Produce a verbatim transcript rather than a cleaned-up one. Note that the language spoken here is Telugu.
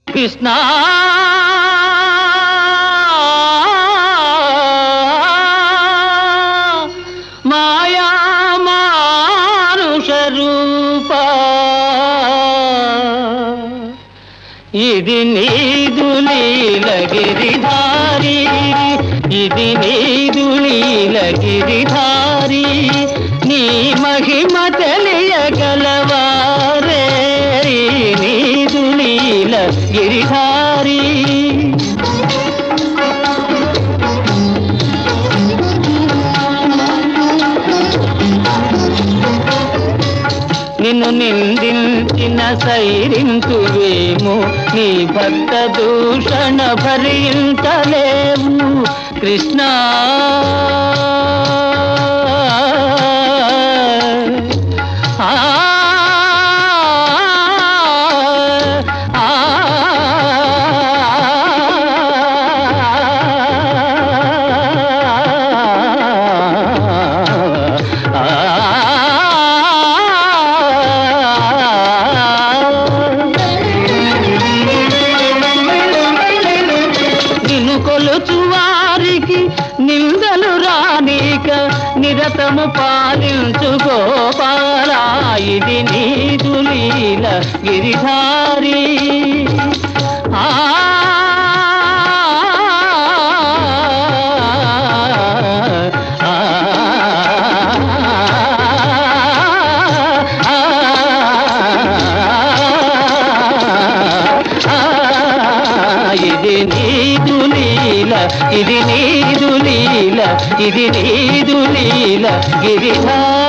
కృష్ణ మాయా మానుష రూప ఇది నీదు లీలగిరిధారి ఇది నీదు లీలగిరిధారి నీ మహిమ తెలియగలవారే నీదు లీలగిరిధారి నిన్ను నిందించిన సైరింతువేమో నీ భక్త దూషణ భరించలేము కృష్ణ ఆ కొలుచువారికి నిందలు రానిక నిరతము పాలించు గోపాల ఇది నీదు లీల గిరిధారి ఆ ఇది నీదు లీల ఇది నీదు లీల ఇది నీదు లీల గిరిధారి